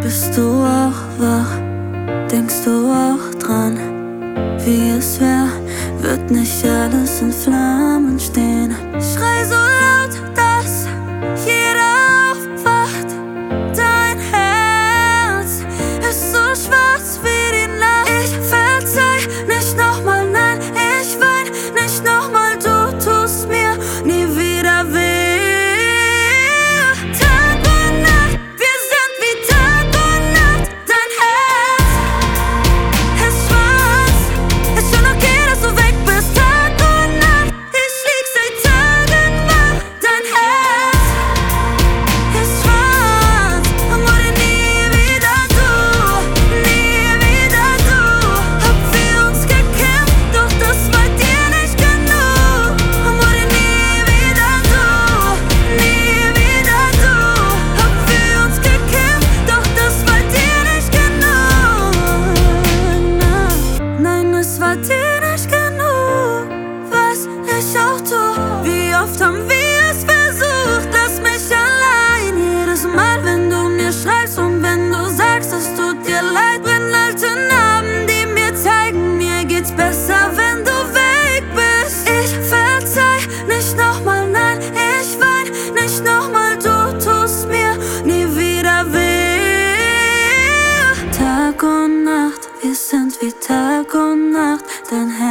Bist du auch wach? Denkst du auch dran, wie es wär, wird nicht alles in Flammen stehen? Schrei so laut, dass jeder aufwacht. Dein Herz ist so schwarz wie die Nacht. Ich verzeih nicht nochmal, nein, ich wein nicht nochmal. Du tust mir nie wieder weh. Tag und Nacht, wir sind wie Tag und Nacht. Dein Herz ist schwarz, ist schon okay, dass du weg bist. Tag und Nacht, ich lieg seit Tagen wach. Dein Herz ist schwarz und wurde nie wieder du, nie wieder du. Hab für uns gekämpft, doch das war dir nicht genug. Und wurde nie wieder du, nie wieder du. Hab für uns gekämpft, doch das war dir nicht genug. Nein, es war dir nicht genug, was ich auch tu. Wie oft haben wir es versucht, lass mich allein. Jedes Mal, wenn du mir schreibst und wenn du sagst, es tut dir leid, brennen alte Narben, die mir zeigen, mir geht's besser, wenn du weg bist. Ich verzeih nicht nochmal, nein, ich wein nicht nochmal. Du tust mir nie wieder weh. Tag und Nacht, wir sind wie Tag und Nacht. Dein Herz